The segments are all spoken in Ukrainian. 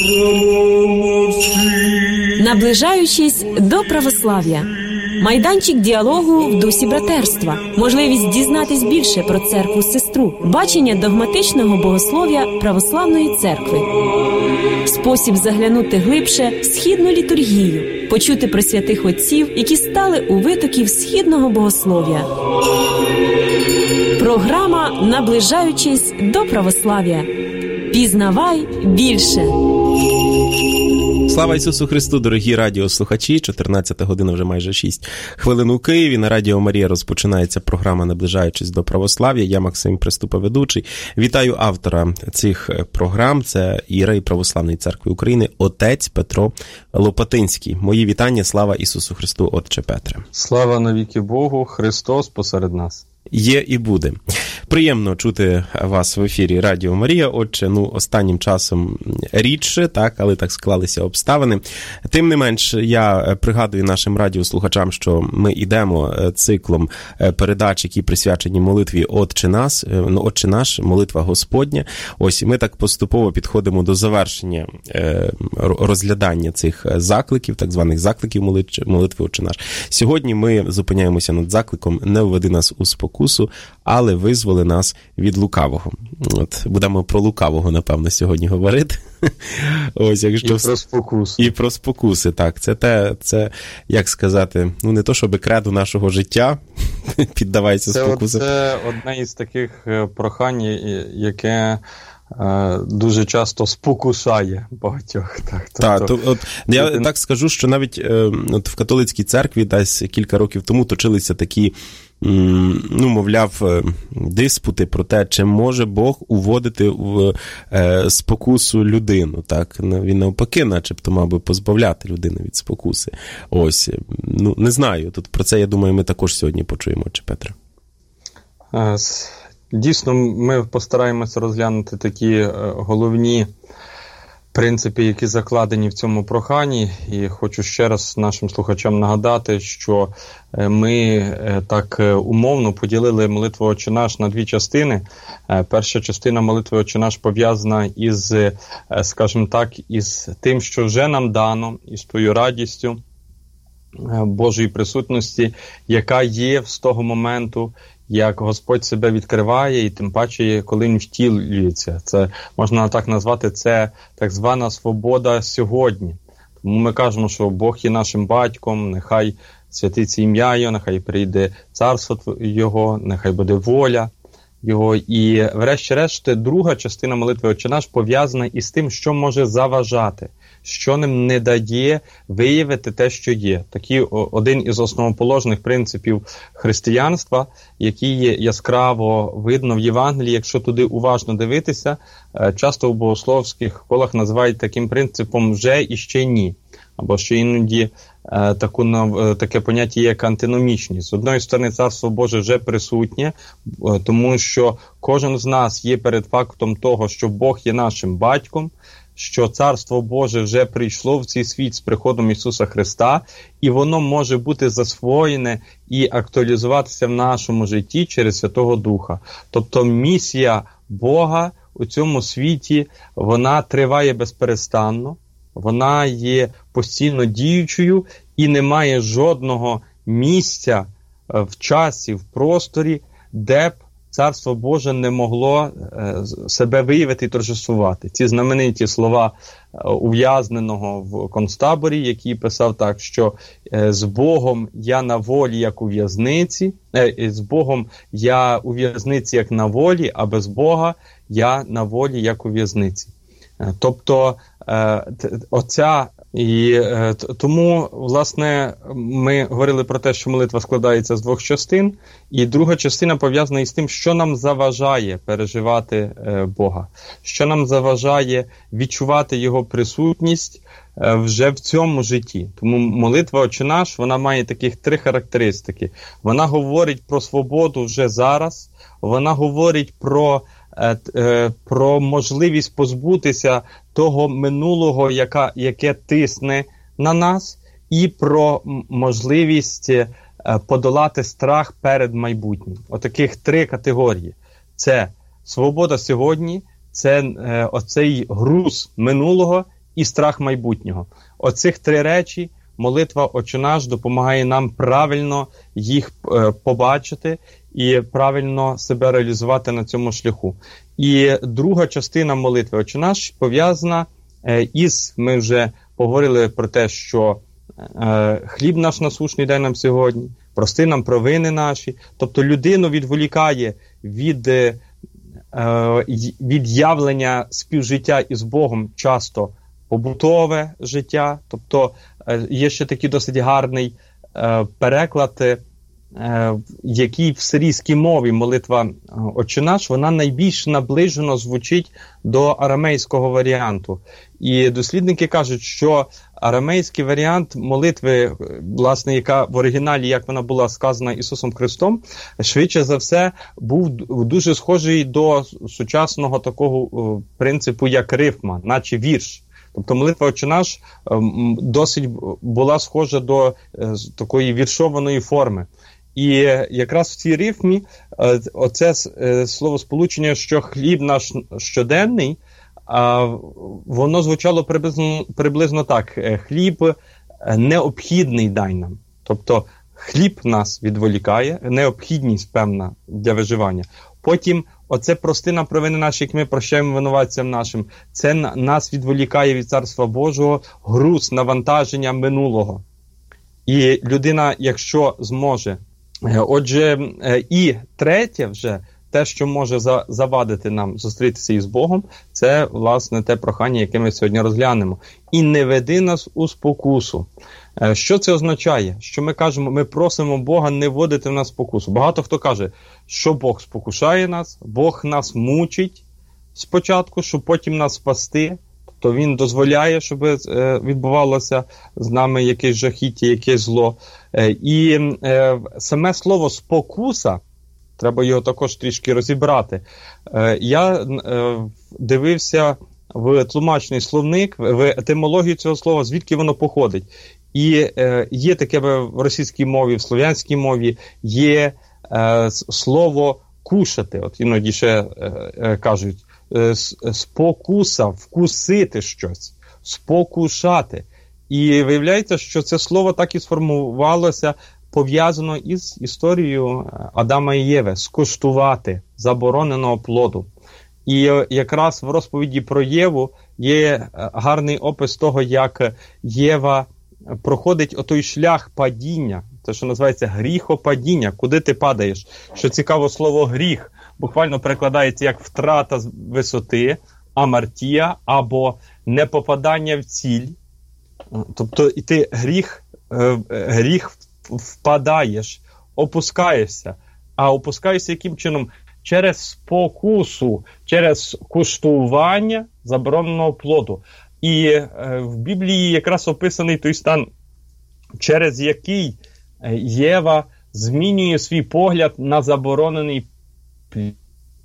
Наближаючись до православ'я. Майданчик діалогу в дусі братерства. Можливість дізнатись більше про церкву-сестру. Бачення догматичного богослов'я православної церкви. Спосіб заглянути глибше в східну літургію. Почути про святих отців, які стали у витоків східного богослов'я. Програма «Наближаючись до православ'я». Пізнавай більше. Слава Ісусу Христу, дорогі радіослухачі. 14 година, вже майже 6 хвилин у Києві. На Радіо Марія розпочинається програма «Наближаючись до православ'я». Я Максим Приступа, ведучий. Вітаю автора цих програм. Це ієрей Православної церкви України, отець Петро Лопатинський. Мої вітання. Слава Ісусу Христу, отче Петре. Слава навіки Богу, Христос посеред нас. Є і буде. Приємно чути вас в ефірі Радіо Марія, отче, останнім часом рідше, так, але так склалися обставини. Тим не менш, я пригадую нашим радіослухачам, що ми йдемо циклом передач, які присвячені молитві «Отче наш», молитва Господня. Ось, ми так поступово підходимо до завершення розглядання цих закликів, так званих закликів молитви «Отче наш». Сьогодні ми зупиняємося над закликом «Не введи нас у спокусу, але визволи нас від лукавого». От, будемо про лукавого, напевно, сьогодні говорити. Ось, якщо... І про спокуси. І про спокуси, так. Це, як сказати, не то, щоб кредо нашого життя піддавається спокусам. Це одне із таких прохань, яке дуже часто спокушає багатьох. Я так скажу, що навіть в католицькій церкві десь кілька років тому точилися такі, мовляв, диспути про те, чи може Бог уводити в спокусу людину, так? Він навпаки, начебто, мав би позбавляти людину від спокуси. Ось, не знаю, тут про це, я думаю, ми також сьогодні почуємо, чи Петре? Дійсно, ми постараємося розглянути такі головні принципи, які закладені в цьому проханні. І хочу ще раз нашим слухачам нагадати, що ми так умовно поділили молитву «Отче наш» на дві частини. Перша частина молитви «Отче наш» пов'язана із, скажімо так, із тим, що вже нам дано, із тою радістю Божої присутності, яка є з того моменту, як Господь себе відкриває, і тим паче, коли Він втілюється. Це, можна так назвати, це так звана свобода сьогодні. Тому ми кажемо, що Бог є нашим батьком, нехай святиться ім'я Його, нехай прийде царство Його, нехай буде воля Його. І врешті-решт, друга частина молитви «Отче наш» пов'язана із тим, що може заважати, що нам не дає виявити те, що є. Такий один із основоположних принципів християнства, який є яскраво видно в Євангелії, якщо туди уважно дивитися, часто в богословських колах називають таким принципом «вже» і «ще ні». Або ще іноді таке поняття є як антиномічність. З одної сторони, Царство Боже вже присутнє, тому що кожен з нас є перед фактом того, що Бог є нашим батьком, що Царство Боже вже прийшло в цей світ з приходом Ісуса Христа, і воно може бути засвоєне і актуалізуватися в нашому житті через Святого Духа. Тобто місія Бога у цьому світі, вона триває безперестанно, вона є постійно діючою і немає жодного місця в часі, в просторі, де б Царство Боже не могло себе виявити і торжествувати. Ці знамениті слова ув'язненого в концтаборі, який писав так, що з Богом я на волі, як у в'язниці, з Богом я у в'язниці, як на волі, а без Бога я на волі, як у в'язниці. Тобто, тому, власне, ми говорили про те, що молитва складається з двох частин, і друга частина пов'язана із тим, що нам заважає переживати Бога, що нам заважає відчувати Його присутність вже в цьому житті. Тому молитва «Отче наш», вона має таких три характеристики. Вона говорить про свободу вже зараз, вона говорить про можливість позбутися того минулого, яке тисне на нас, і про можливість подолати страх перед майбутнім. Отаких три категорії. Це свобода сьогодні, це оцей груз минулого і страх майбутнього. Оцих 3 речі молитва «Отче наш» допомагає нам правильно їх побачити і правильно себе реалізувати на цьому шляху. І друга частина молитви «Отче наш» пов'язана із, ми вже поговорили про те, що хліб наш насущний дай нам сьогодні, прости нам провини наші. Тобто людину відволікає від явлення співжиття із Богом часто побутове життя. Тобто є ще такий досить гарний переклад, який в сирійській мові молитва «Отче наш», вона найбільш наближено звучить до арамейського варіанту. І дослідники кажуть, що арамейський варіант молитви, власне, яка в оригіналі, як вона була сказана Ісусом Христом, швидше за все, був дуже схожий до сучасного такого принципу, як рифма, наче вірш. Тобто молитва «Отче наш» досить була схожа до такої віршованої форми. І якраз в цій рифмі оце словосполучення, що хліб наш щоденний, воно звучало приблизно так. Хліб необхідний дай нам. Тобто хліб нас відволікає, необхідність певна для виживання. Потім оце прости нам провини наші, як ми прощаємо винуватцям нашим. Це нас відволікає від Царства Божого, груз, навантаження минулого. І людина, якщо зможе. Отже, і третє вже, те, що може завадити нам зустрітися із Богом, це, власне, те прохання, яке ми сьогодні розглянемо. І не веди нас у спокусу. Що це означає? Що ми кажемо, ми просимо Бога не вводити в нас спокусу. Багато хто каже, що Бог спокушає нас, Бог нас мучить спочатку, щоб потім нас спасти. Тобто Він дозволяє, щоб відбувалося з нами якесь жахіття, якесь зло. І саме слово «спокуса», треба його також трішки розібрати. Я дивився в тлумачний словник, в етимологію цього слова, звідки воно походить. І є таке в російській мові, в слов'янській мові, є слово «кушати». От іноді ще кажуть, спокуса, вкусити щось, спокушати. І виявляється, що це слово так і сформувалося, пов'язано із історією Адама і Єви, скуштувати забороненого плоду. І якраз в розповіді про Єву є гарний опис того, як Єва проходить отой шлях падіння, те, що називається гріхопадіння, куди ти падаєш. Що цікаво, слово «гріх» буквально перекладається як втрата висоти, амартія, або непопадання в ціль. Тобто і ти гріх впадаєш, опускаєшся. А опускаєшся яким чином? Через спокусу, через куштування забороненого плоду. І в Біблії якраз описаний той стан, через який Єва змінює свій погляд на заборонений плід.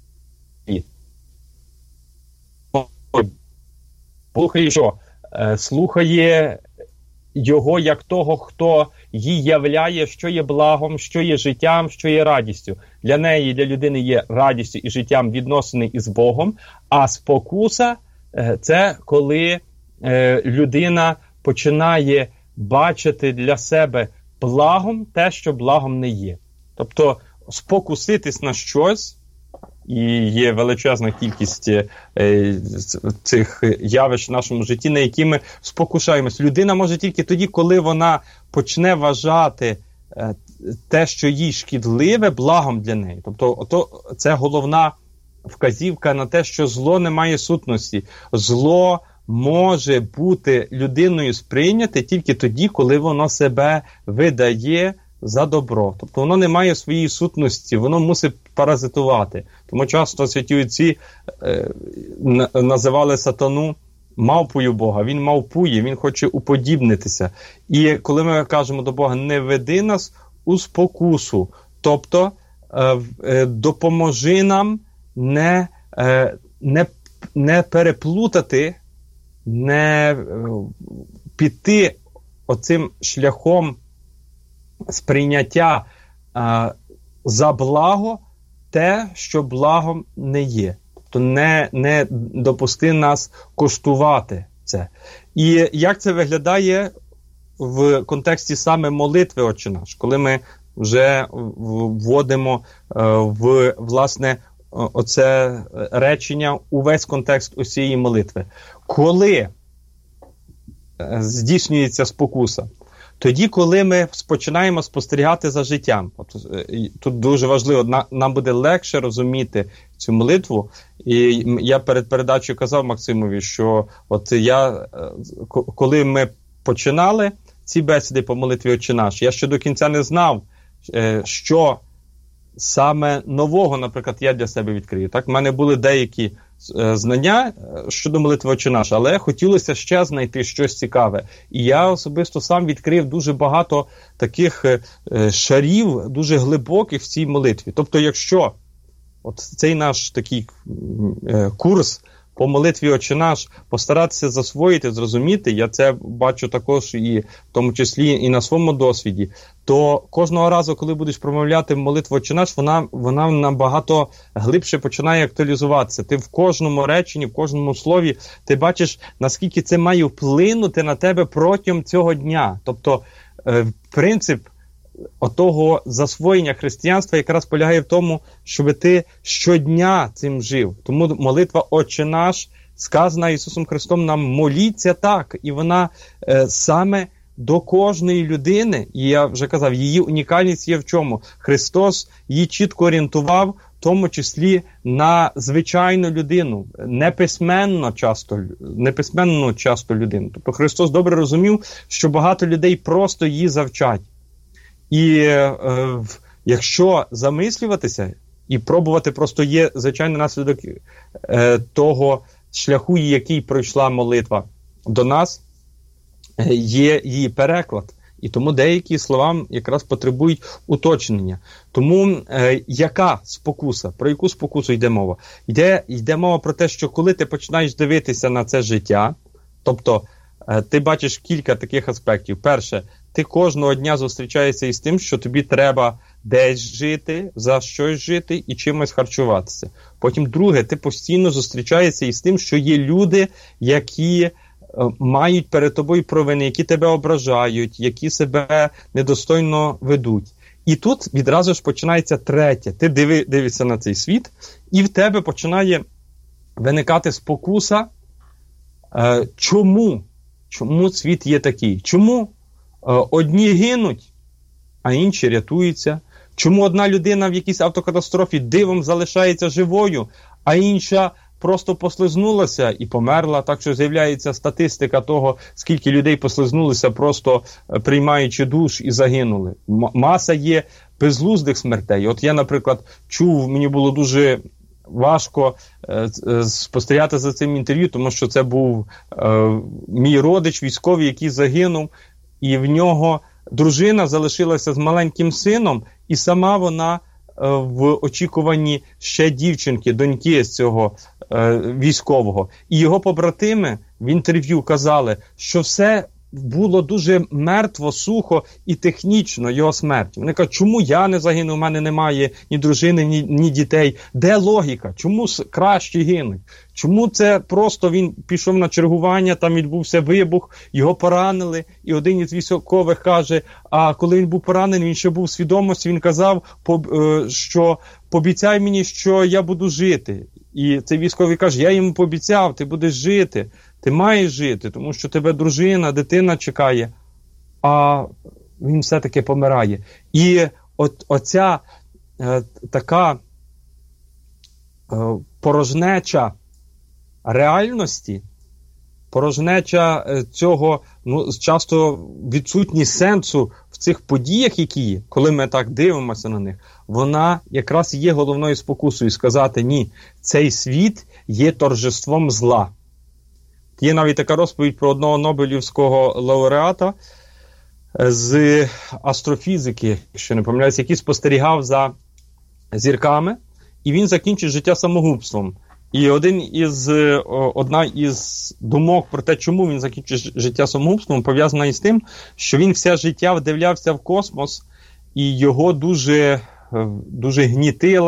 Слухає що? Слухає його як того, хто їй являє, що є благом, що є життям, що є радістю. Для неї, для людини є радістю і життям відносини із Богом, а спокуса – це коли людина починає бачити для себе благом те, що благом не є. Тобто спокуситись на щось, і є величезна кількість цих явищ в нашому житті, на які ми спокушаємось. Людина може тільки тоді, коли вона почне вважати те, що їй шкідливе, благом для неї. Тобто це головна вказівка на те, що зло не має сутності. Зло може бути людиною сприйняте тільки тоді, коли воно себе видає за добро. Тобто воно не має своєї сутності, воно мусить паразитувати. Тому часто святі отці називали сатану мавпою Бога. Він мавпує, він хоче уподібнитися. І коли ми кажемо до Бога, не веди нас у спокусу, тобто допоможи нам не переплутати, не піти оцим шляхом сприйняття за благо те, що благом не є. Тобто не допусти нас коштувати це. І як це виглядає в контексті саме молитви «Отче наш», коли ми вже вводимо в, власне, оце речення у весь контекст усієї молитви. Коли здійснюється спокуса? Тоді, коли ми починаємо спостерігати за життям. Тут дуже важливо, нам буде легше розуміти цю молитву. І я перед передачею казав Максимові, що коли ми починали ці бесіди по молитві «Отче наш», я ще до кінця не знав, що саме нового, наприклад, я для себе відкрию. Так, в мене були деякі знання щодо молитви «Отче наш», але хотілося ще знайти щось цікаве. І я особисто сам відкрив дуже багато таких шарів, дуже глибоких в цій молитві. Тобто, якщо цей наш такий курс по молитві «Отче наш» постаратися засвоїти, зрозуміти, я це бачу також і в тому числі і на своєму досвіді, то кожного разу, коли будеш промовляти молитву «Отче наш», вона набагато глибше починає актуалізуватися. Ти в кожному реченні, в кожному слові, ти бачиш, наскільки це має вплинути на тебе протягом цього дня. Тобто, принцип отого засвоєння християнства якраз полягає в тому, щоб ти щодня цим жив. Тому молитва «Отче наш», сказана Ісусом Христом нам, моліться так. І вона саме до кожної людини, і я вже казав, її унікальність є в чому? Христос її чітко орієнтував, в тому числі на звичайну людину, неписьменну часто людину. Тобто Христос добре розумів, що багато людей просто її завчать. І якщо замислюватися і пробувати, просто є звичайний наслідок того шляху, який пройшла молитва до нас, є її переклад. І тому деякі слова якраз потребують уточнення. Тому яка спокуса? Про яку спокусу йде мова? Йде мова про те, що коли ти починаєш дивитися на це життя, тобто ти бачиш кілька таких аспектів. Перше, ти кожного дня зустрічаєшся із тим, що тобі треба десь жити, за щось жити і чимось харчуватися. Потім друге, ти постійно зустрічаєшся із тим, що є люди, які мають перед тобою провини, які тебе ображають, які себе недостойно ведуть. І тут відразу ж починається третє. Ти дивишся на цей світ, і в тебе починає виникати спокуса. Чому світ є такий? Чому одні гинуть, а інші рятуються? Чому одна людина в якійсь автокатастрофі дивом залишається живою, а інша просто послизнулася і померла? Так що з'являється статистика того, скільки людей послизнулися, просто приймаючи душ і загинули. Маса є безглуздих смертей. От я, наприклад, чув, мені було дуже важко спостерігати за цим інтерв'ю, тому що це був мій родич військовий, який загинув, і в нього дружина залишилася з маленьким сином, і сама вона в очікуванні ще дівчинки, доньки з цього військового. І його побратими в інтерв'ю казали, що все було дуже мертво, сухо і технічно його смерть. Вони кажуть, чому я не загинув, у мене немає ні дружини, ні дітей. Де логіка? Чому кращі гинуть? Чому це просто він пішов на чергування, там відбувся вибух, його поранили, і один із військових каже, а коли він був поранений, він ще був в свідомості, він казав, що пообіцяй мені, що я буду жити. І цей військовий каже, я йому пообіцяв, ти будеш жити, ти маєш жити, тому що тебе дружина, дитина чекає, а він все-таки помирає. І оця така порожнеча реальності, порожнеча цього, часто відсутність сенсу в цих подіях, які є, коли ми так дивимося на них, вона якраз є головною спокусою сказати, ні, цей світ є торжеством зла. Є навіть така розповідь про одного Нобелівського лауреата з астрофізики, якщо не помиляюсь, який спостерігав за зірками, і він закінчив життя самогубством. І одна із думок про те, чому він закінчив життя самогубством, пов'язана із тим, що він все життя вдивлявся в космос, і його дуже гнітила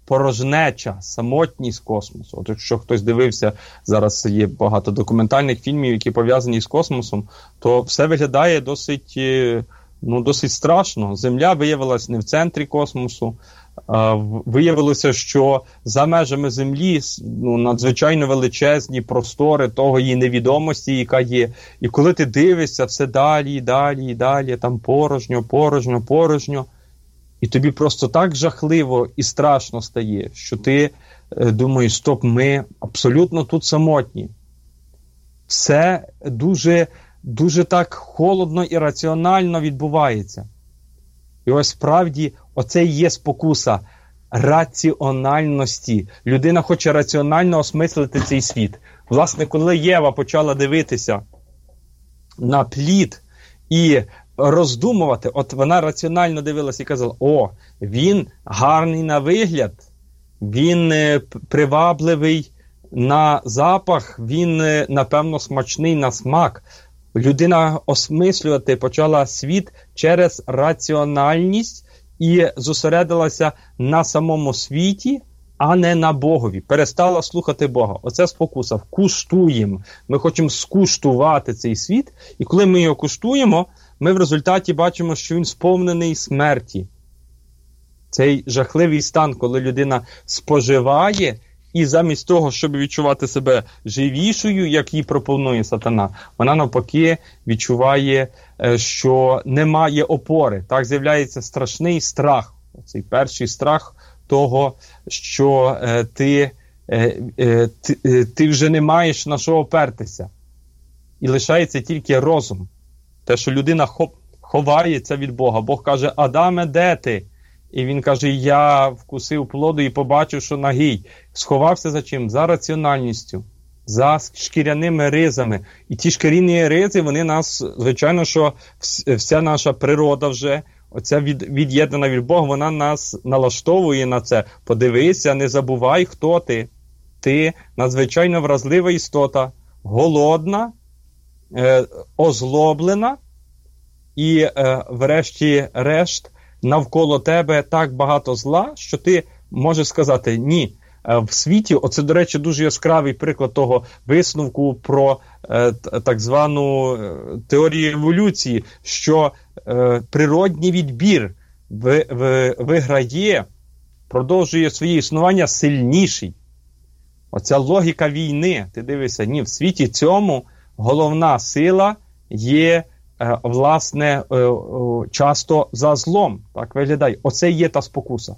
порожнеча, самотність космосу. От якщо хтось дивився, зараз є багато документальних фільмів, які пов'язані з космосом, то все виглядає досить страшно. Земля виявилась не в центрі космосу. Виявилося, що за межами Землі надзвичайно величезні простори того її невідомості, яка є. І коли ти дивишся все далі, і далі, і далі, там порожньо, і тобі просто так жахливо і страшно стає, що ти думаєш, стоп, ми абсолютно тут самотні. Все дуже, дуже так холодно і раціонально відбувається. І ось справді оце і є спокуса раціональності. Людина хоче раціонально осмислити цей світ. Власне, коли Єва почала дивитися на плід і роздумувати, от вона раціонально дивилася і казала, він гарний на вигляд, він привабливий на запах, він, напевно, смачний на смак. Людина осмислювати почала світ через раціональність і зосередилася на самому світі, а не на Богові. Перестала слухати Бога. Оце спокуса. Вкуштуємо. Ми хочемо скуштувати цей світ, і коли ми його куштуємо, ми в результаті бачимо, що він сповнений смерті. Цей жахливий стан, коли людина споживає, і замість того, щоб відчувати себе живішою, як їй пропонує сатана, вона навпаки відчуває, що немає опори. Так з'являється страшний страх. Цей перший страх того, що ти вже не маєш на що опертися. І лишається тільки розум. Те, що людина ховається від Бога. Бог каже, Адаме, де ти? І він каже, я вкусив плоду і побачив, що нагий. Сховався за чим? За раціональністю, за шкіряними ризами. І ті шкіряні ризи, вони нас, звичайно, що вся наша природа вже, оця від'єднана від Бога, вона нас налаштовує на це. Подивися, не забувай, хто ти. Ти надзвичайно вразлива істота, голодна, озлоблена і, врешті-решт, навколо тебе так багато зла, що ти можеш сказати ні. В світі, оце, до речі, дуже яскравий приклад того висновку про так звану теорію еволюції, що природній відбір виграє, продовжує своє існування сильніший. Оця логіка війни, ти дивишся, ні, в світі цьому головна сила є власне, часто за злом. Так виглядає. Оце є та спокуса.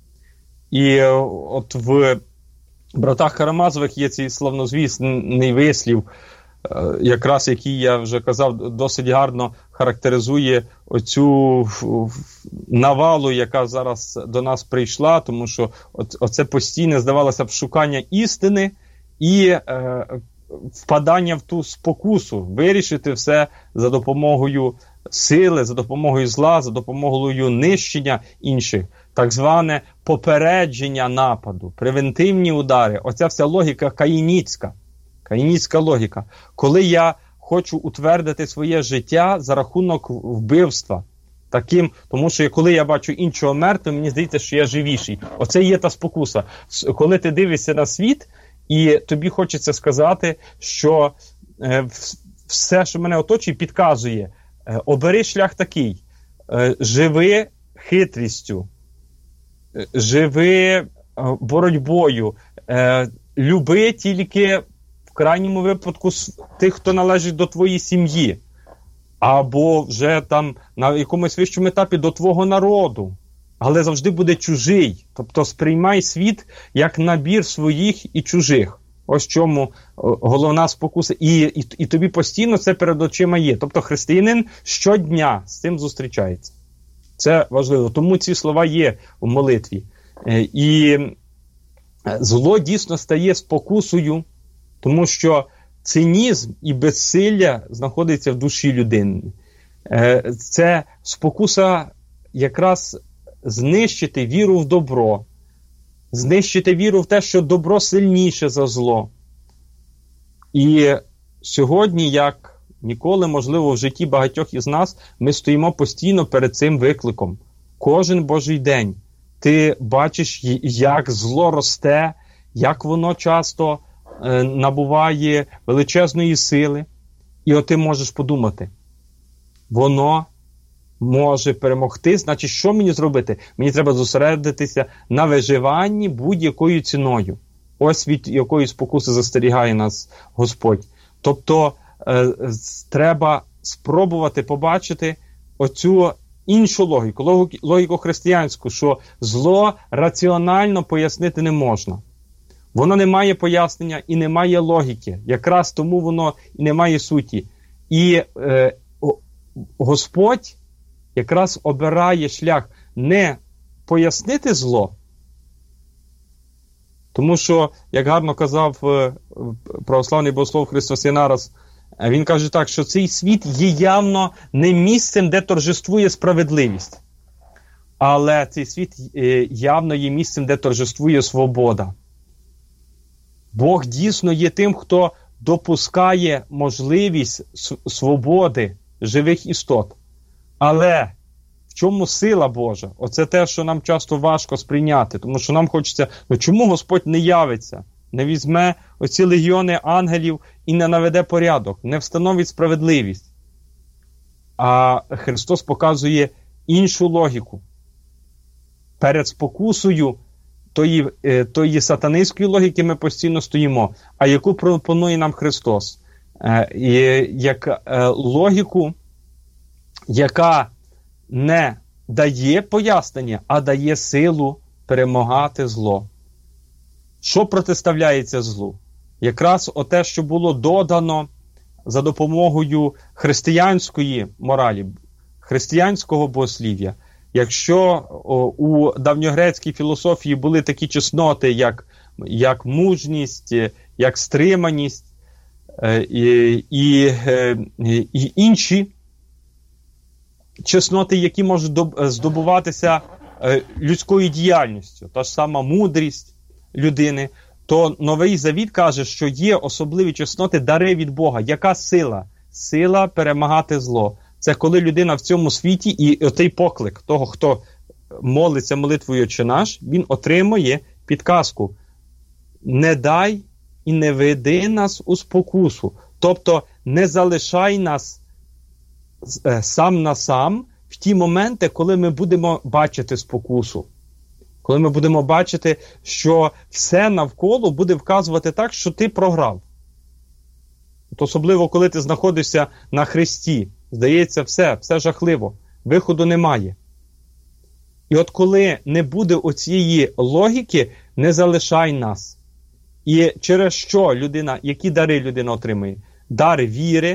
І от в «Братах Карамазових» є цей славнозвісний вислів, якраз який, я вже казав, досить гарно характеризує оцю навалу, яка зараз до нас прийшла, тому що оце постійне, здавалося б, шукання істини і впадання в ту спокусу, вирішити все за допомогою сили, за допомогою зла, за допомогою нищення інших. Так зване попередження нападу, превентивні удари. Оця вся логіка каїнівська логіка. Коли я хочу утвердити своє життя за рахунок вбивства, тому що коли я бачу іншого мертвим, мені здається, що я живіший. Оце є та спокуса. Коли ти дивишся на світ, і тобі хочеться сказати, що все, що мене оточує, підказує. Обери шлях такий. Живи хитрістю. Живи боротьбою. Люби тільки в крайньому випадку тих, хто належить до твоєї сім'ї. Або вже там на якомусь вищому етапі до твого народу. Але завжди буде чужий. Тобто сприймай світ як набір своїх і чужих. Ось чому головна спокуса. І тобі постійно це перед очима є. Тобто християнин щодня з цим зустрічається. Це важливо. Тому ці слова є в молитві. І зло дійсно стає спокусою, тому що цинізм і безсилля знаходиться в душі людини. Це спокуса якраз знищити віру в добро, знищити віру в те, що добро сильніше за зло. І сьогодні, як ніколи, можливо, в житті багатьох із нас, ми стоїмо постійно перед цим викликом. Кожен Божий день ти бачиш, як зло росте, як воно часто набуває величезної сили. І от ти можеш подумати, воно може перемогти, значить, що мені зробити? Мені треба зосередитися на виживанні будь-якою ціною. Ось від якої спокуси застерігає нас Господь. Тобто, треба спробувати побачити оцю іншу логіку християнську, що зло раціонально пояснити не можна. Воно не має пояснення і не має логіки. Якраз тому воно і не має суті. І Господь якраз обирає шлях не пояснити зло, тому що, як гарно казав православний богослов Христос Єнарас, він каже так, що цей світ є явно не місцем, де торжествує справедливість. Але цей світ явно є місцем, де торжествує свобода. Бог дійсно є тим, хто допускає можливість свободи живих істот. Але в чому сила Божа? Оце те, що нам часто важко сприйняти. Тому що нам хочеться, чому Господь не явиться? Не візьме оці легіони ангелів і не наведе порядок, не встановить справедливість. А Христос показує іншу логіку. Перед спокусою тої сатанинської логіки ми постійно стоїмо. А яку пропонує нам Христос? Як логіку, яка не дає пояснення, а дає силу перемагати зло. Що протиставляється злу? Якраз оте, що було додано за допомогою християнської моралі, християнського богослів'я. Якщо у давньогрецькій філософії були такі чесноти, як мужність, як стриманість і інші чесноти, які можуть здобуватися людською діяльністю, та ж сама мудрість людини, то Новий Завіт каже, що є особливі чесноти, дари від Бога. Яка сила? Сила перемагати зло. Це коли людина в цьому світі, і отей поклик того, хто молиться молитвою «Отче наш», він отримує підказку: «Не дай і не веди нас у спокусу». Тобто не залишай нас сам на сам в ті моменти, коли ми будемо бачити спокусу. Коли ми будемо бачити, що все навколо буде вказувати так, що ти програв. Особливо, коли ти знаходишся на хресті. Здається, все жахливо. Виходу немає. І от коли не буде оцієї логіки, не залишай нас. І через що людина, які дари людина отримує? Дар віри.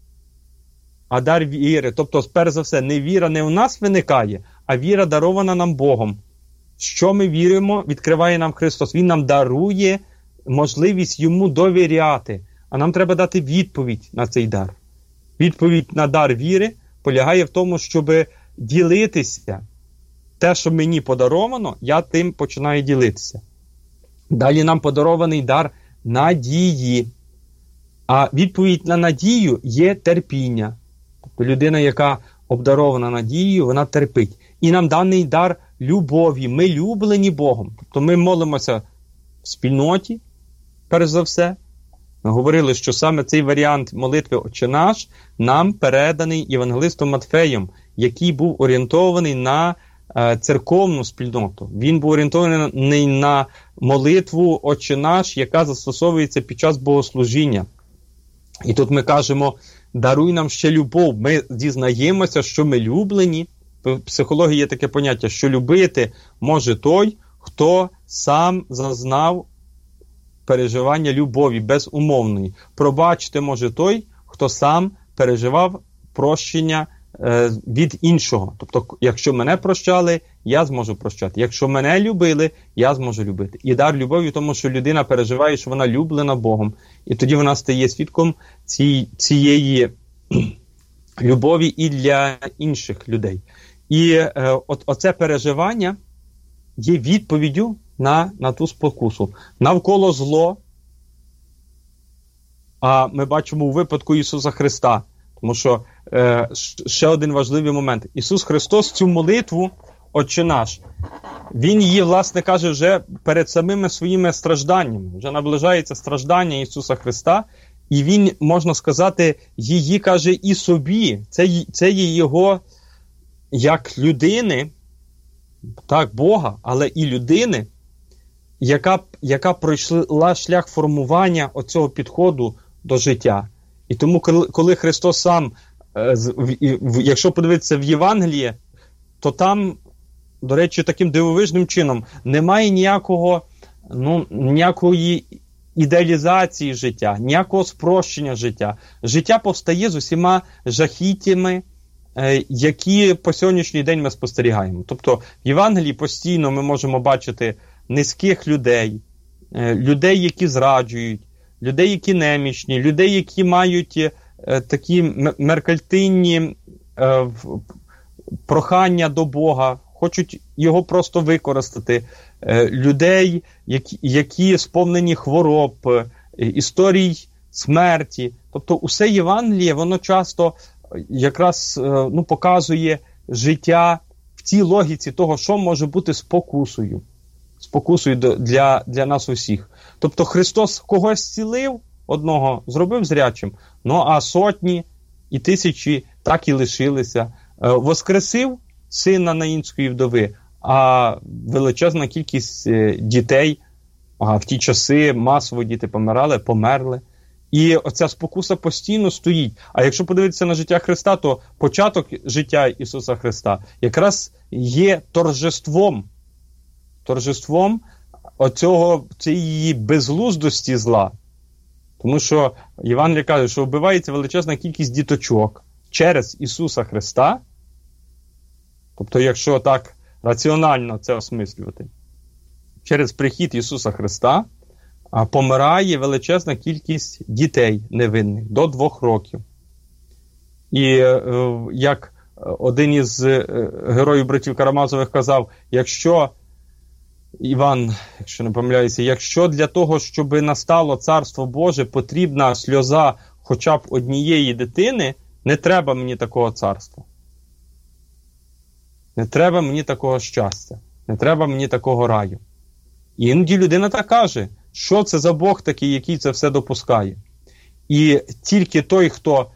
А дар віри, тобто, перш за все, не віра не у нас виникає, а віра дарована нам Богом. Що ми віримо, відкриває нам Христос. Він нам дарує можливість йому довіряти. А нам треба дати відповідь на цей дар. Відповідь на дар віри полягає в тому, щоб ділитися. Те, що мені подаровано, я тим починаю ділитися. Далі нам подарований дар надії. А відповідь на надію є терпіння. Тобто людина, яка обдарована надією, вона терпить. І нам даний дар любові. Ми люблені Богом. Тобто ми молимося в спільноті, перш за все. Ми говорили, що саме цей варіант молитви «Отче наш» нам переданий Євангелистом Матфеєм, який був орієнтований на церковну спільноту. Він був орієнтований на молитву «Отче наш», яка застосовується під час богослужіння. І тут ми кажемо: даруй нам ще любов. Ми дізнаємося, що ми люблені. В психології є таке поняття, що любити може той, хто сам зазнав переживання любові безумовної. Пробачити може той, хто сам переживав прощення від іншого. Тобто, якщо мене прощали, я зможу прощати. Якщо мене любили, я зможу любити. І дар любові, тому що людина переживає, що вона люблена Богом. І тоді вона стає свідком цієї любові і для інших людей. І оце переживання є відповіддю на ту спокусу. Навколо зло, а ми бачимо у випадку Ісуса Христа. Тому що ще один важливий момент. Ісус Христос цю молитву «Отче наш» він її, власне, каже, вже перед самими своїми стражданнями. Вже наближається страждання Ісуса Христа, і він, можна сказати, її каже і собі. Це є його як людини, так, Бога, але і людини, яка пройшла шлях формування оцього підходу до життя. І тому, коли Христос сам, якщо подивитися в Євангеліє, то там, до речі, таким дивовижним чином немає ніякої ідеалізації життя, ніякого спрощення життя. Життя повстає з усіма жахіттями, які по сьогоднішній день ми спостерігаємо. Тобто в Євангелії постійно ми можемо бачити низьких людей, людей, які зраджують, людей, які немічні, людей, які мають такі меркальтинні прохання до Бога, хочуть його просто використати, людей, які сповнені хвороб, історій смерті. Тобто усе Євангеліє, воно часто якраз показує життя в цій логіці того, що може бути спокусою для нас усіх. Тобто Христос когось зцілив, одного зробив зрячим, а сотні і тисячі так і лишилися. Воскресив сина наїнської вдови, а величезна кількість дітей, в ті часи масово діти померли. І оця спокуса постійно стоїть. А якщо подивитися на життя Христа, то початок життя Ісуса Христа якраз є торжеством цієї безглуздості зла. Тому що Євангеліє каже, що вбивається величезна кількість діточок через Ісуса Христа. Тобто, якщо так раціонально це осмислювати, через прихід Ісуса Христа помирає величезна кількість дітей невинних до 2 років. І як один із героїв братів Карамазових казав, якщо Іван, якщо не помиляюся, якщо для того, щоб настало Царство Боже, потрібна сльоза хоча б однієї дитини, не треба мені такого царства. Не треба мені такого щастя. Не треба мені такого раю. І іноді людина так каже, що це за Бог такий, який це все допускає. І тільки той, хто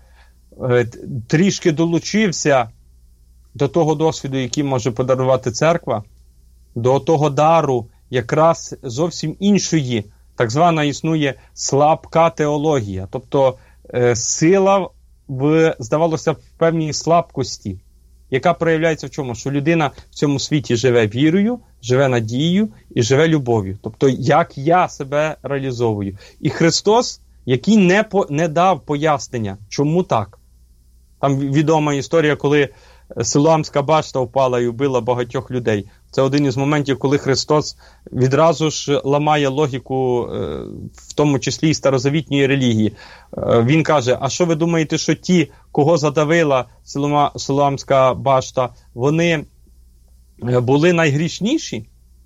трішки долучився до того досвіду, який може подарувати церква, до того дару якраз зовсім іншої, так звана існує слабка теологія. Тобто сила здавалося, в певній слабкості, яка проявляється в чому? Що людина в цьому світі живе вірою, живе надією і живе любов'ю. Тобто, як я себе реалізовую. І Христос, який не дав пояснення, чому так. Там відома історія, коли Силуамська башта впала і вбила багатьох людей. Це один із моментів, коли Христос відразу ж ламає логіку, в тому числі і старозавітньої релігії. Він каже, а що ви думаєте, що ті, кого задавила Силуамська башта, вони були найгрішніші?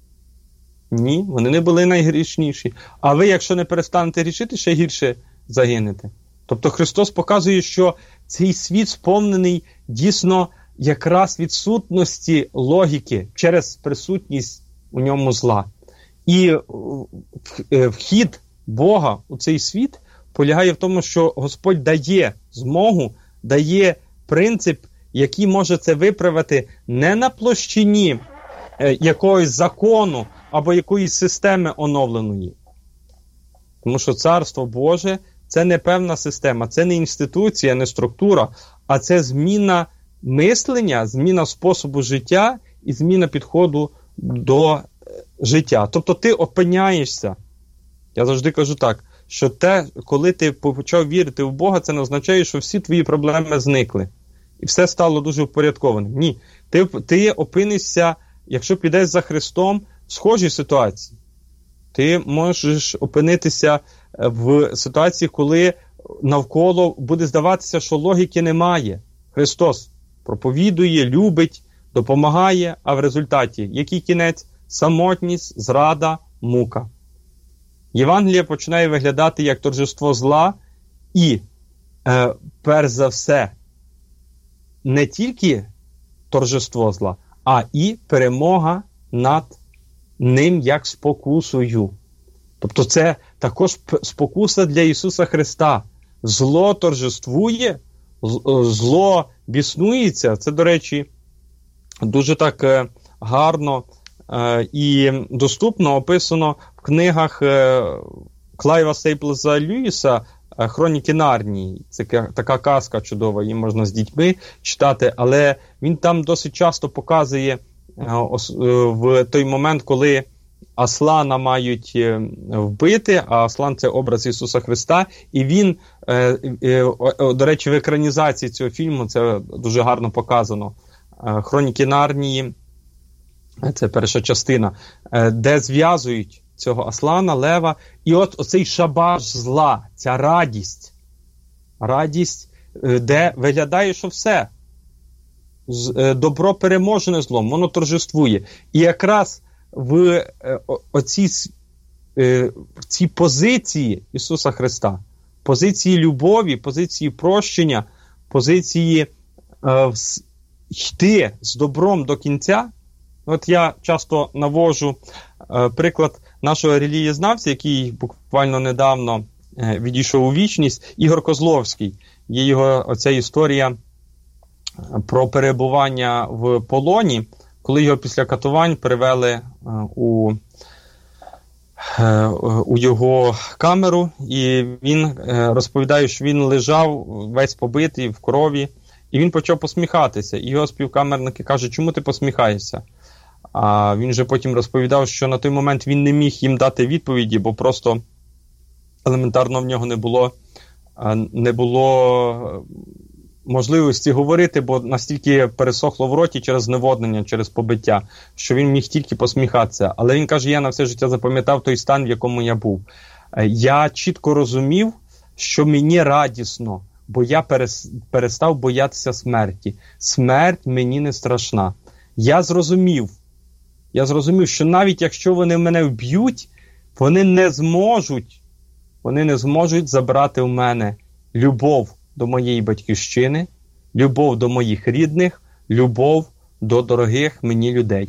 Ні, вони не були найгрішніші. А ви, якщо не перестанете грішити, ще гірше загинете. Тобто Христос показує, що цей світ сповнений дійсно якраз відсутності логіки через присутність у ньому зла. І вхід Бога у цей світ полягає в тому, що Господь дає змогу, дає принцип, який може це виправити не на площині якогось закону або якоїсь системи оновленої. Тому що Царство Боже – це не певна система, це не інституція, не структура, а це зміна мислення, зміна способу життя і зміна підходу до життя. Тобто ти опиняєшся, я завжди кажу так, що коли ти почав вірити в Бога, це не означає, що всі твої проблеми зникли. І все стало дуже впорядкованим. Ні. Ти опинишся, якщо підеш за Христом, в схожій ситуації. Ти можеш опинитися в ситуації, коли навколо буде здаватися, що логіки немає. Христос проповідує, любить, допомагає, а в результаті який кінець? Самотність, зрада, мука. Євангеліє починає виглядати як торжество зла і, перш за все, не тільки торжество зла, а і перемога над ним як спокусою. Тобто це також спокуса для Ісуса Христа. Зло торжествує, зло біснується. Це, до речі, дуже так гарно і доступно описано в книгах Клайва Стейплза Льюіса «Хроніки Нарнії». Це така казка чудова, її можна з дітьми читати, але він там досить часто показує в той момент, коли Аслана мають вбити, а Аслан – це образ Ісуса Христа, і він, до речі, в екранізації цього фільму це дуже гарно показано. «Хроніки Нарнії», це перша частина, де зв'язують цього Аслана, лева, і от оцей шабаш зла, ця радість, де виглядає, що все, добро переможене злом, воно торжествує. І якраз в цій позиції Ісуса Христа, позиції любові, позиції прощення, позиції йти з добром до кінця. От я часто навожу приклад нашого релігієзнавця, який буквально недавно відійшов у вічність, Ігор Козловський. Є його оця історія про перебування в полоні, коли його після катувань перевели у його камеру, і він розповідає, що він лежав весь побитий в крові, і він почав посміхатися. І його співкамерники кажуть, чому ти посміхаєшся? А він же потім розповідав, що на той момент він не міг їм дати відповіді, бо просто елементарно в нього не було можливості говорити, бо настільки пересохло в роті через зневоднення, через побиття, що він міг тільки посміхатися. Але він каже, я на все життя запам'ятав той стан, в якому я був. Я чітко розумів, що мені радісно, бо я перестав боятися смерті. Смерть мені не страшна. Я зрозумів, що навіть якщо вони мене вб'ють, вони не зможуть забрати в мене любов до моєї батьківщини, любов до моїх рідних, любов до дорогих мені людей.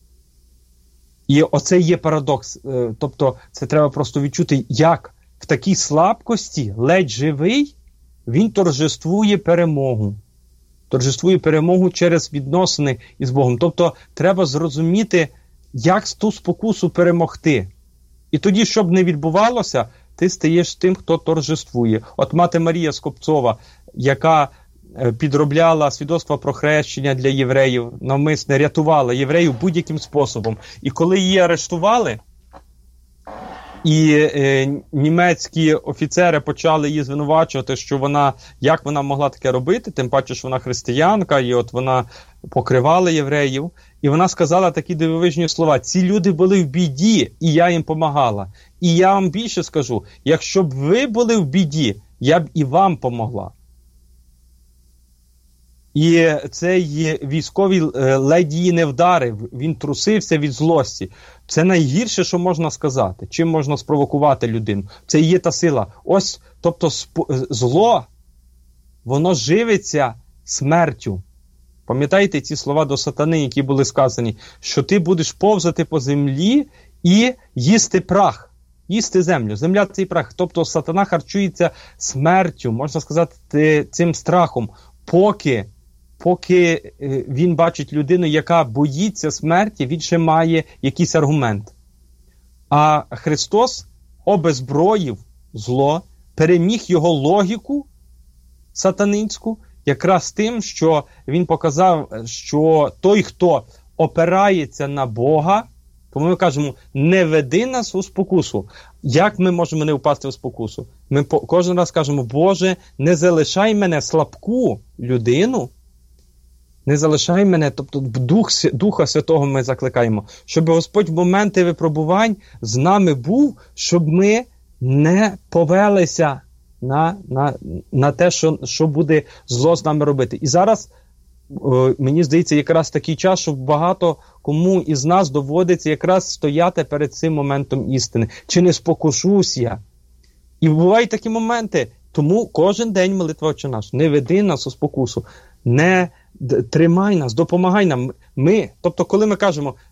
І оце є парадокс. Тобто це треба просто відчути, як в такій слабкості, ледь живий, він торжествує перемогу. Торжествує перемогу через відносини із Богом. Тобто треба зрозуміти, як ту спокусу перемогти. І тоді, щоб не відбувалося, ти стаєш тим, хто торжествує. От мати Марія Скопцова, яка підробляла свідоцтва про хрещення для євреїв, навмисне рятувала євреїв будь-яким способом. І коли її арештували, і німецькі офіцери почали її звинувачувати, що як вона могла таке робити, тим паче, що вона християнка, і от вона покривала євреїв. І вона сказала такі дивовижні слова: ці люди були в біді, і я їм помагала. І я вам більше скажу, якщо б ви були в біді, я б і вам помогла. І цей військовий ледь її не вдарив, він трусився від злості. Це найгірше, що можна сказати, чим можна спровокувати людину. Це і є та сила. Ось, тобто зло, воно живиться смертю. Пам'ятаєте ці слова до сатани, які були сказані, що ти будеш повзати по землі і їсти прах, їсти землю. Земля – це і прах. Тобто сатана харчується смертю, можна сказати, цим страхом, поки він бачить людину, яка боїться смерті, він ще має якийсь аргумент. А Христос обезброїв зло, переміг його логіку сатанинську, якраз тим, що він показав, що той, хто опирається на Бога, тому ми кажемо, не веди нас у спокусу. Як ми можемо не впасти у спокусу? Ми кожен раз кажемо, Боже, не залишай мене слабку людину, не залишай мене, тобто Духа Святого ми закликаємо, щоб Господь в моменти випробувань з нами був, щоб ми не повелися на те, що буде зло з нами робити. І зараз, мені здається, якраз такий час, що багато кому із нас доводиться якраз стояти перед цим моментом істини. Чи не спокушусь я? І бувають такі моменти, тому кожен день молитва Отче наш. Не веди нас у спокусу, не тримай нас, допомагай нам. Тобто, коли ми кажемо,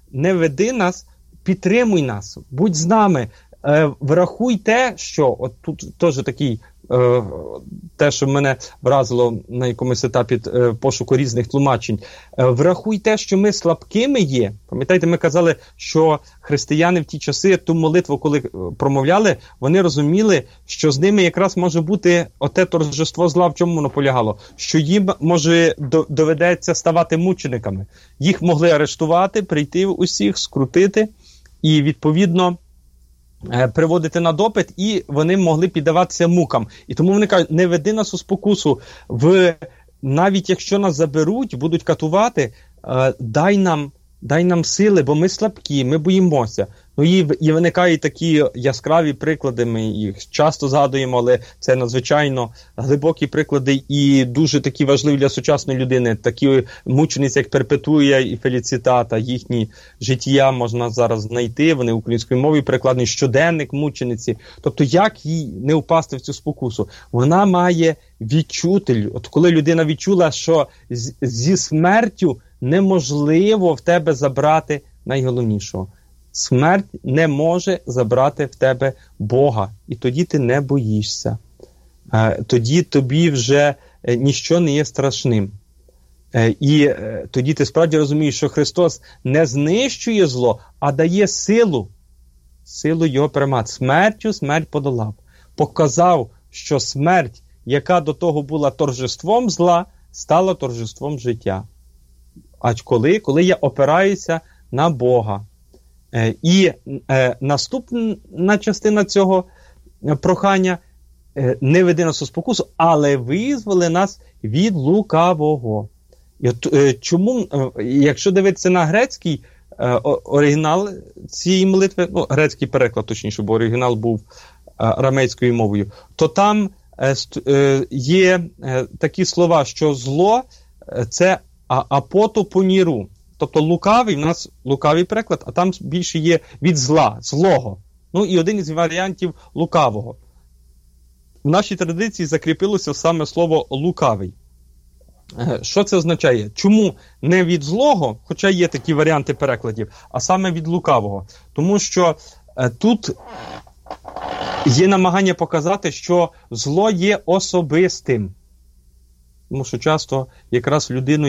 не веди нас, підтримуй нас, будь з нами, врахуй те, що, от тут теж такий, те, що мене вразило на якомусь етапі пошуку різних тлумачень, врахуй те, що ми слабкими є. Пам'ятаєте, ми казали, що християни в ті часи ту молитву, коли промовляли, вони розуміли, що з ними якраз може бути оте торжество зла, в чому воно полягало, що їм, може, доведеться ставати мучениками. Їх могли арештувати, прийти усіх, скрутити і, відповідно, приводити на допит, і вони могли піддаватися мукам. І тому вони кажуть, не веди нас у спокусу, навіть якщо нас заберуть, будуть катувати, дай нам сили, бо ми слабкі, ми боїмося. Ну і виникають такі яскраві приклади, ми їх часто згадуємо, але це надзвичайно глибокі приклади і дуже такі важливі для сучасної людини. Такі мучениці, як Перпетуя і Феліцитата, їхні життя можна зараз знайти, вони українською мовою перекладені, щоденник мучениці. Тобто, як їй не впасти в цю спокусу? Вона має відчути, от коли людина відчула, що зі смертю неможливо в тебе забрати найголовнішого. Смерть не може забрати в тебе Бога. І тоді ти не боїшся. Тоді тобі вже ніщо не є страшним. І тоді ти справді розумієш, що Христос не знищує зло, а дає силу його перемагати. Смертю смерть подолав. Показав, що смерть, яка до того була торжеством зла, стала торжеством життя. А коли я опираюся на Бога. І наступна частина цього прохання не веди нас у спокусу, але визволи нас від лукавого. І от, чому, якщо дивитися на грецький оригінал цієї молитви, грецький переклад точніше, бо оригінал був арамейською мовою, то там є такі слова, що зло – це апотопоніру. Тобто лукавий, в нас лукавий переклад, а там більше є від зла, злого. Ну і один із варіантів лукавого. В нашій традиції закріпилося саме слово лукавий. Що це означає? Чому не від злого, хоча є такі варіанти перекладів, а саме від лукавого? Тому що тут є намагання показати, що зло є особистим. Тому що часто якраз людину,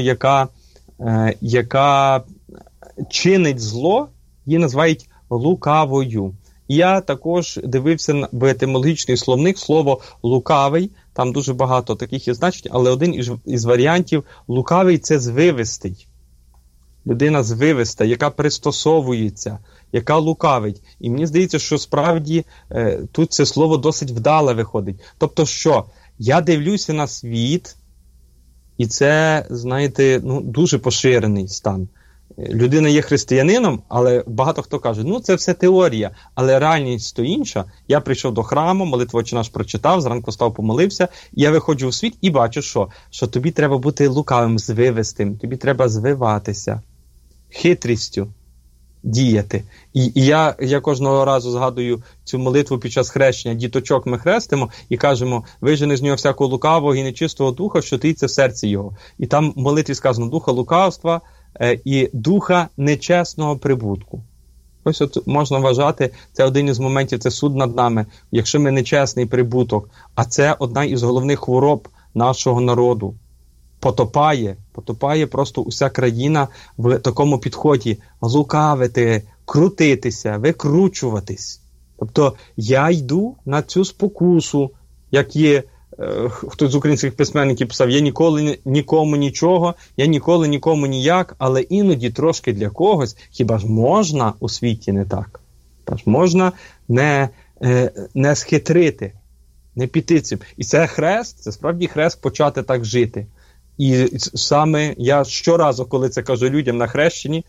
яка чинить зло, її називають лукавою. І я також дивився в етимологічний словник слово «лукавий», там дуже багато таких є значень, але один із варіантів «лукавий» – це звивистий. Людина звивиста, яка пристосовується, яка лукавить. І мені здається, що справді тут це слово досить вдале виходить. Тобто що? Я дивлюся на світ, і це, знаєте, дуже поширений стан. Людина є християнином, але багато хто каже, це все теорія, але реальність то інша. Я прийшов до храму, молитву «Отче наш» прочитав, зранку став, помолився, і я виходжу у світ і бачу, що тобі треба бути лукавим, звивистим, тобі треба звиватися, хитрістю діяти. І я кожного разу згадую цю молитву під час хрещення. Діточок ми хрестимо і кажемо, вижени з нього всякого лукавого і нечистого духа, що таїться в серці його. І там в молитві сказано духа лукавства і духа нечесного прибутку. Ось от можна вважати, це один із моментів, це суд над нами, якщо ми нечесний прибуток, а це одна із головних хвороб нашого народу. Потопає просто уся країна в такому підході лукавити, крутитися, викручуватись. Тобто я йду на цю спокусу, як є, хтось з українських письменників писав, я ніколи нікому нічого, я ніколи нікому ніяк, але іноді трошки для когось, хіба ж можна у світі не так? Хіба ж можна не схитрити, не піти цим. І це хрест, це справді хрест почати так жити. І саме я щоразу, коли це кажу людям на хрещенні,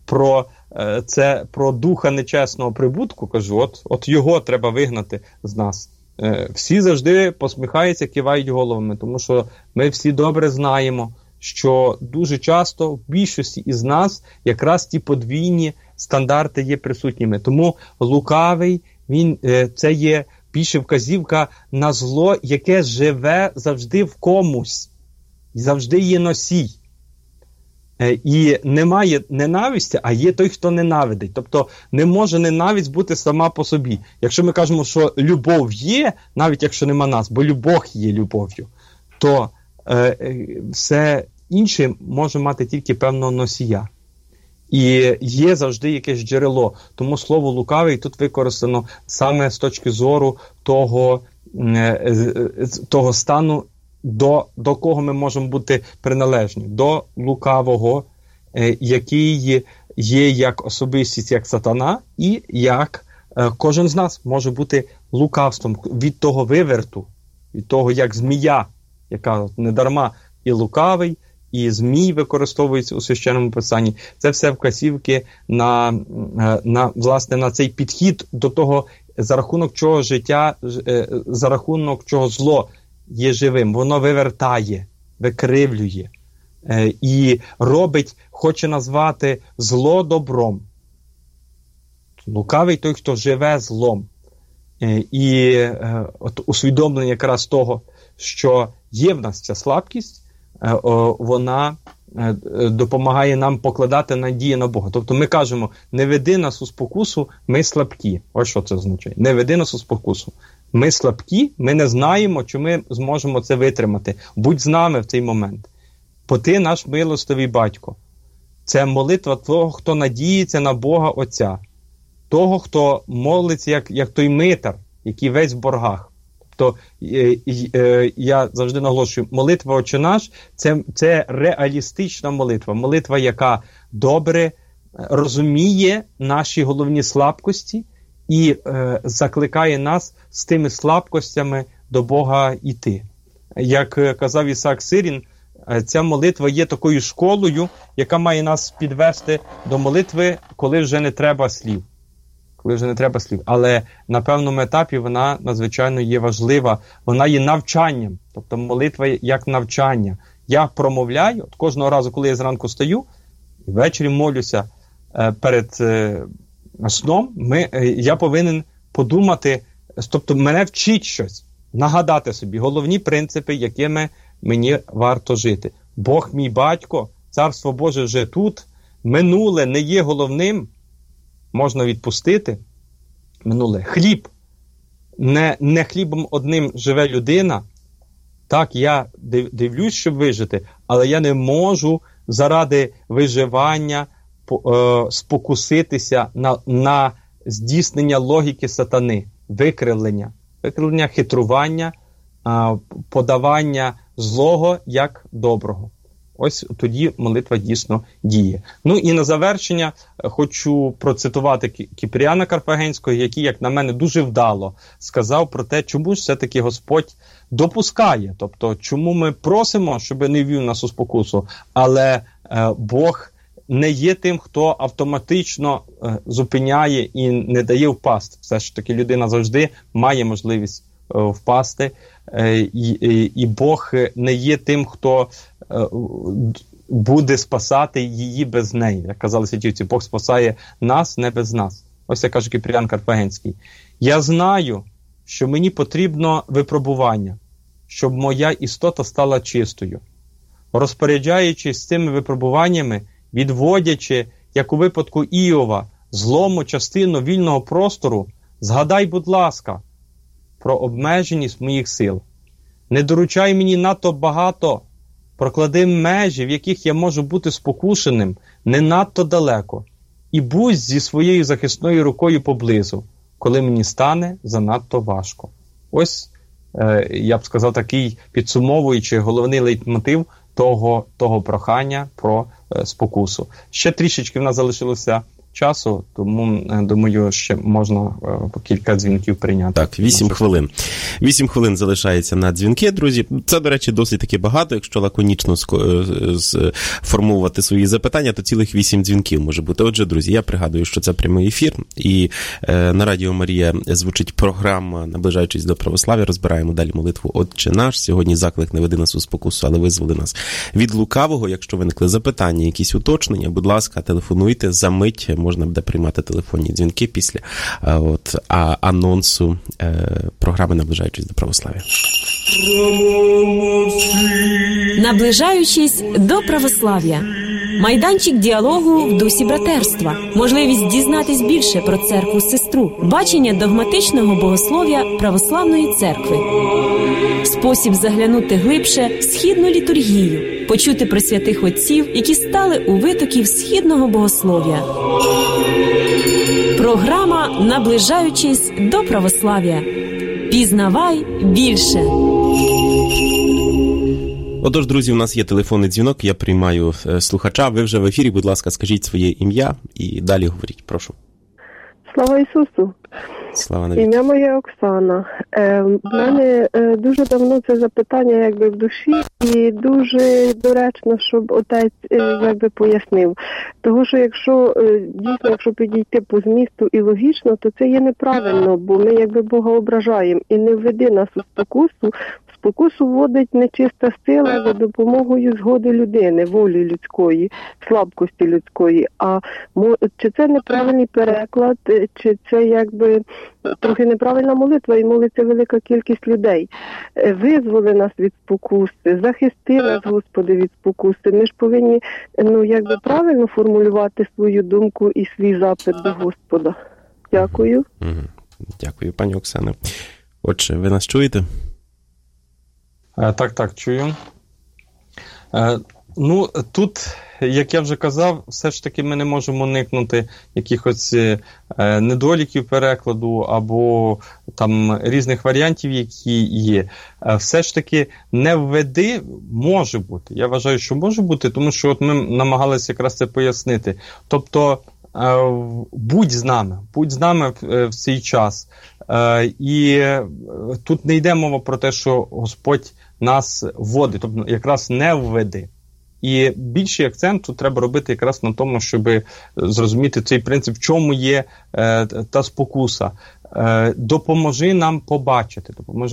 про духа нечесного прибутку, кажу, от його треба вигнати з нас. Всі завжди посміхаються, кивають головами, тому що ми всі добре знаємо, що дуже часто в більшості із нас якраз ті подвійні стандарти є присутніми. Тому лукавий, це є більше вказівка на зло, яке живе завжди в комусь. І завжди є носій. І немає ненависті, а є той, хто ненавидить. Тобто не може ненависть бути сама по собі. Якщо ми кажемо, що любов є, навіть якщо нема нас, бо Бог є любов'ю, то все інше може мати тільки певного носія. І є завжди якесь джерело. Тому слово «лукавий» тут використано саме з точки зору того стану, до кого ми можемо бути приналежні. До лукавого, який є як особистість, як сатана, і як кожен з нас може бути лукавством від того виверту, від того, як змія, яка недарма і лукавий, і змій використовується у Священному Писанні. Це все вказівки власне, на цей підхід до того, за рахунок чого життя, за рахунок чого зло є живим. Воно вивертає, викривлює і робить, хоче назвати зло добром. Лукавий той, хто живе злом. І от усвідомлення якраз того, що є в нас ця слабкість, вона допомагає нам покладати надію на Бога. Тобто ми кажемо, не веди нас у спокусу, ми слабкі. Ось що це означає. Не веди нас у спокусу. Ми слабкі, ми не знаємо, чи ми зможемо це витримати. Будь з нами в цей момент. Бо ти наш милостивий батько. Це молитва того, хто надіється на Бога Отця. Того, хто молиться, як той митар, який весь в боргах. Тобто, я завжди наголошую, молитва «Отче наш» – це реалістична молитва. Молитва, яка добре розуміє наші головні слабкості і закликає нас з тими слабкостями до Бога йти. Як казав Ісаак Сирін, ця молитва є такою школою, яка має нас підвести до молитви, коли вже не треба слів. Але на певному етапі вона надзвичайно є важлива. Вона є навчанням. Тобто молитва як навчання. Я промовляю, от кожного разу, коли я зранку стаю, і ввечері молюся перед сном, я повинен подумати, тобто мене вчить щось, нагадати собі головні принципи, якими мені варто жити. Бог мій батько, Царство Боже вже тут, минуле не є головним, можна відпустити минуле. Хліб. Не хлібом одним живе людина. Так, я дивлюсь, щоб вижити, але я не можу заради виживання спокуситися на здійснення логіки сатани, викривлення, хитрування, подавання злого як доброго. Ось тоді молитва дійсно діє. Ну і на завершення хочу процитувати Кіпріана Карфагенського, який, як на мене, дуже вдало сказав про те, чому ж все-таки Господь допускає. Тобто, чому ми просимо, щоб не ввів нас у спокусу, але Бог не є тим, хто автоматично зупиняє і не дає впасти. Все ж таки людина завжди має можливість впасти, і Бог не є тим, хто буде спасати її без неї. Як казали святівці, Бог спасає нас, не без нас. Ось як каже Кіпріан Карфагенський. Я знаю, що мені потрібно випробування, щоб моя істота стала чистою. Розпоряджаючись цими випробуваннями, відводячи, як у випадку Іова, злому частину вільного простору, згадай, будь ласка, про обмеженість моїх сил. Не доручай мені надто багато, проклади межі, в яких я можу бути спокушеним, не надто далеко, і будь зі своєю захисною рукою поблизу, коли мені стане занадто важко. Ось, я б сказав, такий підсумовуючий головний лейтмотив того прохання про спокусу. Ще трішечки в нас залишилося часу, тому, думаю, ще можна по кілька дзвінків прийняти. Так, 8 хвилин. 8 хвилин залишається на дзвінки, друзі. Це, до речі, досить таки багато. Якщо лаконічно сформувати свої запитання, то цілих 8 дзвінків може бути. Отже, друзі, я пригадую, що це прямий ефір, і на Радіо Марія звучить програма «Наближаючись до православ'я». Розбираємо далі молитву «Отче наш». Сьогодні заклик «Не веди нас у спокусу, але визволи нас від лукавого». Якщо виникли запитання, якісь уточнення, будь ласка, телефонуйте за мить. Можна буде приймати телефонні дзвінки після анонсу програми «Наближаючись до православ'я». Наближаючись до православ'я. Майданчик діалогу в дусі братерства. Можливість дізнатись більше про церкву-сестру. Бачення догматичного богослов'я православної церкви. Спосіб заглянути глибше в східну літургію. Почути про святих отців, які стали у витоків східного богослов'я. Програма «Наближаючись до православ'я». Пізнавай більше. Отож, друзі, у нас є телефонний дзвінок, я приймаю слухача. Ви вже в ефірі, будь ласка, скажіть своє ім'я і далі говоріть, прошу. Слава Ісусу! Слава навіки. Ім'я моє Оксана. В мене дуже давно це запитання якби в душі, і дуже доречно, щоб отець якби пояснив. Того, що якщо підійти по змісту і логічно, то це є неправильно, бо ми якби Бога ображаємо. І не введи нас у спокусу. Спокусу вводить нечиста сила за допомогою згоди людини, волі людської, слабкості людської. А чи це неправильний переклад, чи це якби трохи неправильна молитва, і молиться велика кількість людей. Визволи нас від спокуси, захисти нас, Господи, від спокуси. Ми ж повинні якби правильно формулювати свою думку і свій запит до Господа. Дякую. Дякую, пані Оксано. Отже, ви нас чуєте? Так, чую. Тут, як я вже казав, все ж таки ми не можемо уникнути якихось недоліків перекладу або там різних варіантів, які є. Все ж таки не введи може бути. Я вважаю, що може бути, тому що от ми намагалися якраз це пояснити. Тобто, будь з нами в цей час. І тут не йде мова про те, що Господь нас вводить, тобто якраз не введи. І більший акцент тут треба робити якраз на тому, щоб зрозуміти цей принцип, в чому є та спокуса. Допоможи нам побачити.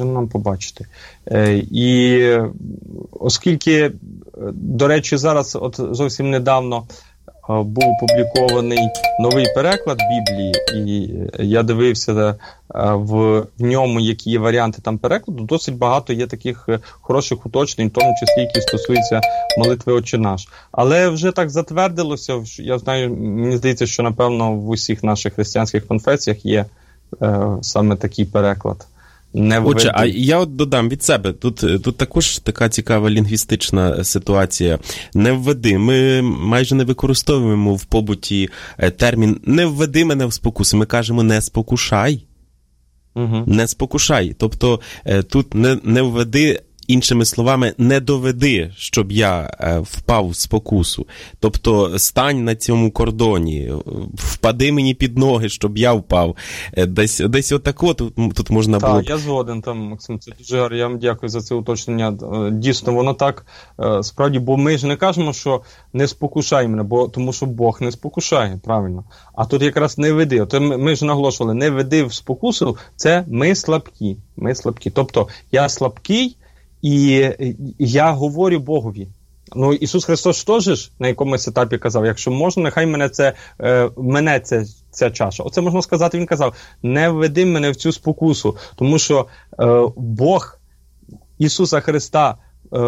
І оскільки, до речі, зараз от зовсім недавно був опублікований новий переклад Біблії, і я дивився в ньому, які є варіанти там перекладу, досить багато є таких хороших уточнень, в тому числі, які стосуються молитви «Отче наш». Але вже так затвердилося, я знаю, мені здається, що, напевно, в усіх наших християнських конфесіях є саме такий переклад. Отже, а я от додам від себе, тут також така цікава лінгвістична ситуація. Не введи. Ми майже не використовуємо в побуті термін «не введи мене в спокусу». Ми кажемо «не спокушай». Не спокушай. Тобто тут не введи, іншими словами, не доведи, щоб я впав в спокусу. Тобто стань на цьому кордоні, впади мені під ноги, щоб я впав. Десь отако тут можна було... Так, я згоден там, Максим, це дуже гарно. Я вам дякую за це уточнення. Дійсно, воно так, справді, бо ми ж не кажемо, що не спокушай мене, тому що Бог не спокушає, правильно. А тут якраз не веди. От ми ж наголошували, не веди в спокусу, це ми слабкі. Тобто, я слабкий, і я говорю Богові. Ісус Христос теж на якомусь етапі казав, якщо можна, нехай мене ця чаша. Оце можна сказати, він казав, не введи мене в цю спокусу, тому що Бог Ісуса Христа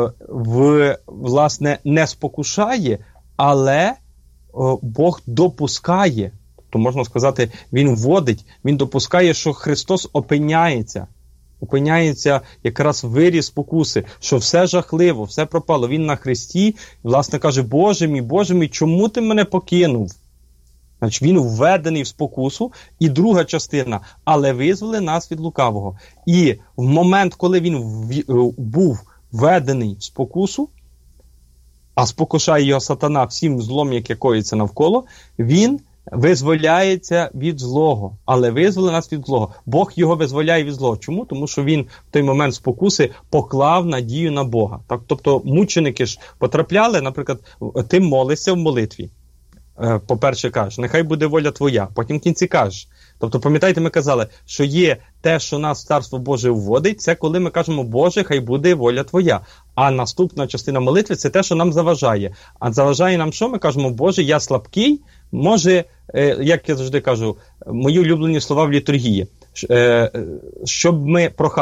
власне не спокушає, але Бог допускає, то можна сказати, він вводить, він допускає, що Христос опиняється якраз в вирі спокуси, що все жахливо, все пропало. Він на хресті, власне, каже, Боже мій, чому ти мене покинув? Значить, він введений в спокусу. І друга частина, але визволи нас від лукавого. І в момент, коли він був введений в спокусу, а спокушає його сатана всім злом, яке коїться навколо, він визволяється від злого, але визволи нас від злого. Бог його визволяє від злого. Чому? Тому що він в той момент спокуси поклав надію на Бога. Так, тобто мученики ж потрапляли, наприклад, ти молишся в молитві. По-перше, кажеш, нехай буде воля твоя. Потім в кінці кажеш. Тобто, пам'ятаєте, ми казали, що є те, що нас в Царство Боже вводить, це коли ми кажемо, Боже, хай буде воля твоя. А наступна частина молитви – це те, що нам заважає. А заважає нам що? Ми кажемо, Боже, я слабкий, може, як я завжди кажу, мої улюблені слова в літургії,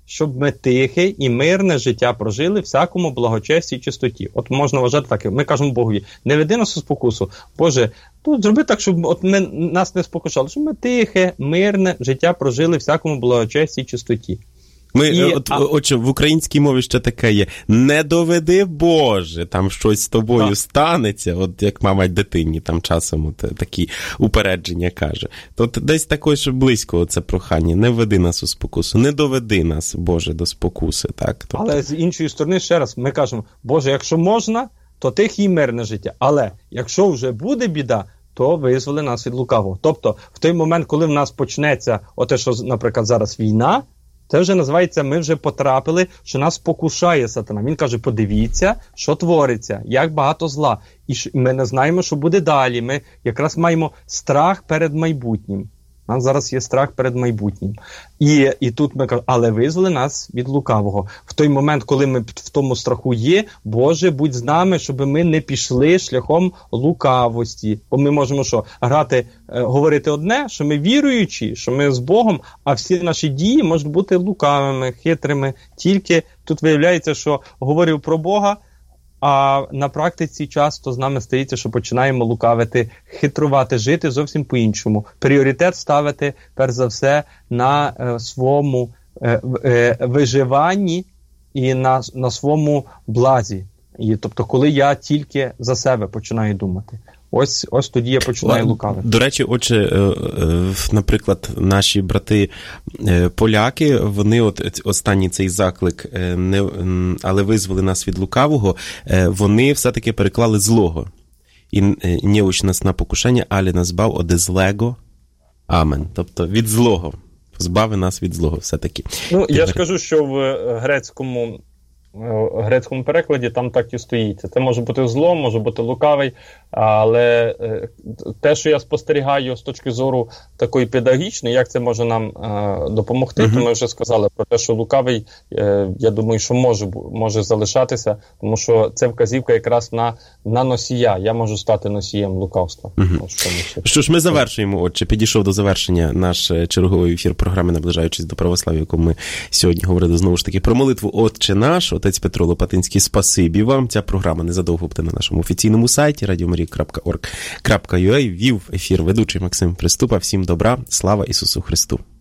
щоб ми тихе і мирне життя прожили всякому благочесті і чистоті. От можна вважати так, ми кажемо Богові, не веди нас у спокусу. Боже, тут зроби так, щоб от нас не спокушали, щоб ми тихе, мирне життя прожили всякому благочесті і чистоті. Отже, в українській мові ще таке є: не доведи, Боже, там щось з тобою станеться, от як мама дитині там часом такі упередження каже. То десь також близько це прохання: не веди нас у спокусу, не доведи нас, Боже, до спокуси. Так? Але з іншої сторони, ще раз, ми кажемо: Боже, якщо можна, то тихе і мирне життя. Але якщо вже буде біда, то визволи нас від лукавого. Тобто, в той момент, коли в нас почнеться оте, що, наприклад, зараз війна, це вже називається, ми вже потрапили, що нас покушає сатана. Він каже: подивіться, що твориться, як багато зла. І ми не знаємо, що буде далі. Ми якраз маємо страх перед майбутнім. У нас зараз є страх перед майбутнім. І тут ми кажемо: але визволи нас від лукавого. В той момент, коли ми в тому страху є, Боже, будь з нами, щоб ми не пішли шляхом лукавості. Бо ми можемо що? Говорити одне, що ми віруючі, що ми з Богом, а всі наші дії можуть бути лукавими, хитрими. Тільки тут виявляється, що говорив про Бога, а на практиці часто з нами стається, що починаємо лукавити, хитрувати, жити зовсім по-іншому. Пріоритет ставити, перш за все, на своєму виживанні і на своєму блазі. І, тобто, коли я тільки за себе починаю думати. Ось тоді я починаю лукавити. До речі, отже, наприклад, наші брати-поляки, вони останній цей заклик, але визволи нас від лукавого, вони все-таки переклали злого. І не уч нас на покушення, але нас збав оде злего. Амен. Тобто від злого. Збави нас від злого все-таки. Я ж кажу, що в грецькому перекладі там так і стоїть. Це може бути зло, може бути лукавий, але те, що я спостерігаю з точки зору такої педагогічної, як це може нам допомогти, то ми вже сказали про те, що лукавий, я думаю, що може залишатися, тому що це вказівка якраз на носія. Я можу стати носієм лукавства. Що ж, ми завершуємо, отже, підійшов до завершення наш черговий ефір програми «Наближаючись до православ'я», в якому ми сьогодні говорили знову ж таки про молитву «Отче наш». Отець Петро Лопатинський, спасибі вам. Ця програма незадовго буде на нашому офіційному сайті radiomaria.org.ua. Вів ефір ведучий Максим Приступа. Всім добра, слава Ісусу Христу.